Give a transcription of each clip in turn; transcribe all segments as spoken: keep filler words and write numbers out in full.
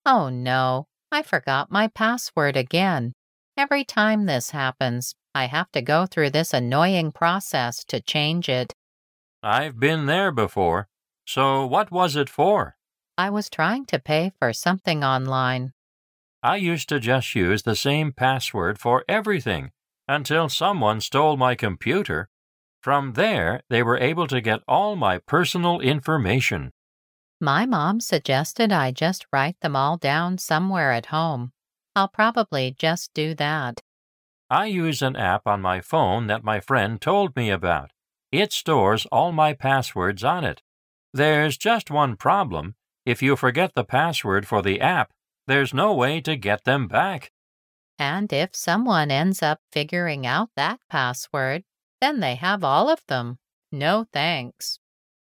Oh no, I forgot my password again. Every time this happens, I have to go through this annoying process to change it. I've been there before. So what was it for? I was trying to pay for something online. I used to just use the same password for everything until someone stole my computer. From there, they were able to get all my personal information. My mom suggested I just write them all down somewhere at home. I'll probably just do that. I use an app on my phone that my friend told me about. It stores all my passwords on it. There's just one problem. If you forget the password for the app, there's no way to get them back. And if someone ends up figuring out that password, then they have all of them. No thanks.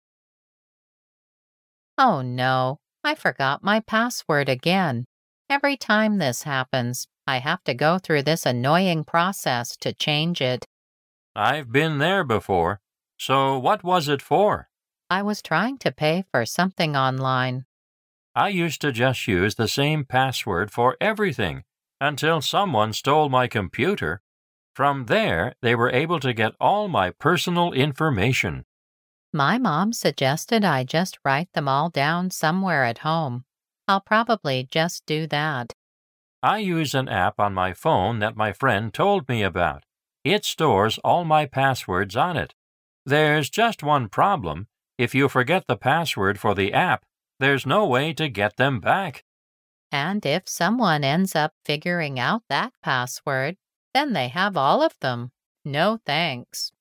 Oh no, I forgot my password again. Every time this happens, I have to go through this annoying process to change it. I've been there before. So what was it for? I was trying to pay for something online. I used to just use the same password for everything until someone stole my computer. From there, they were able to get all my personal information. My mom suggested I just write them all down somewhere at home. I'll probably just do that. I use an app on my phone that my friend told me about. It stores all my passwords on it. There's just one problem. If you forget the password for the app, there's no way to get them back. And if someone ends up figuring out that password, then they have all of them. No thanks.